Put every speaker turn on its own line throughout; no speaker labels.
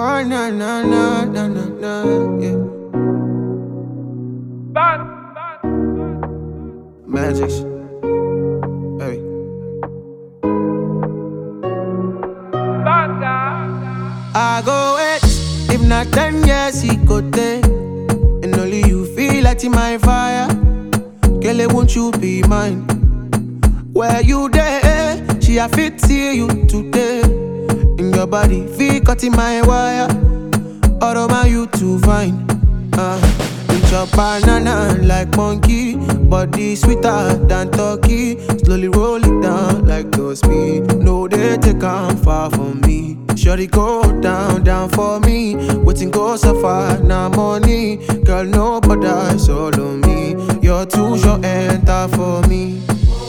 Oh, na na na na na na, yeah. Magic, hey. I go wait, if not 10 years, he go take. And only you feel like in my fire. Girl, won't you be mine? Where you there? She a fit see you today. In your body, feel cut in my wire. All over you too fine. Eat your banana like monkey. Body sweeter than turkey. Slowly roll it down like those speed. No, they take on far from me. Shorty go down, down for me. Waiting go so far, now money. Girl, nobody solo me. You're too short, enter for me.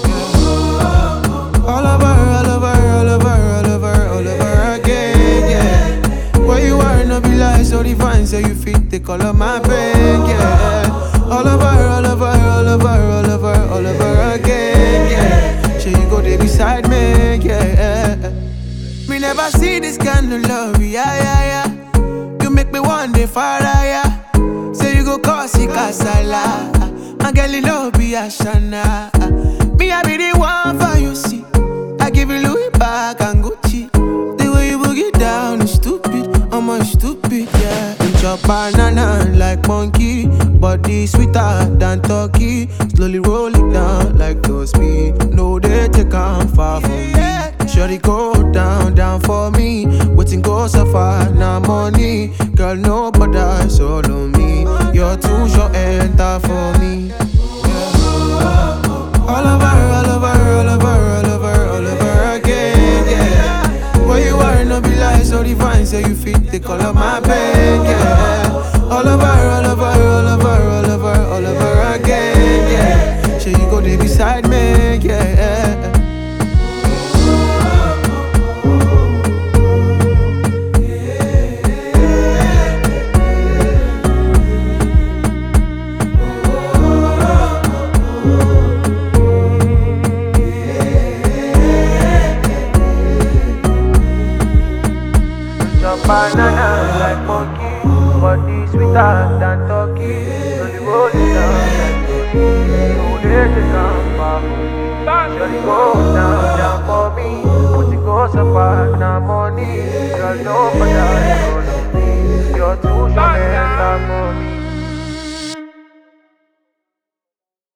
All over, all over, all over, all over, all over again, yeah. Where you are, no be like so divine, so you fit the color my brain, yeah. All over, all over, all over, all over, all over again, yeah. Sure you go there beside me, yeah. Me never see this kind of love, yeah, yeah, yeah. You make me one day far higher. Say you go cause it casala. And girl, you know be a shana. Me I be the one for you, see. I give you Louis back and Gucci. The way you boogie down is stupid, I'm stupid, yeah. Eat your banana like monkey. Body sweeter than turkey. Slowly roll it down like those speed. No, they take on far from me. Shorty go down, down for me. Waiting go so far, now money. Girl, nobody solo me. You're too short, enter for me. All over, all over, all over, all over, all over again, yeah. Where you are, no be like so divine, so you fit the color my brain, yeah. All over, all over, all over, all over, all over again, yeah. Sure you go there beside me, yeah. Banana like monkey, body sweeter than turkey. Slowly roll it down like turkey. No, they take on far from me. Shorty go down, down for me. Put it go so far, now money. Girl, nobody follow me. You're too short, enter for me.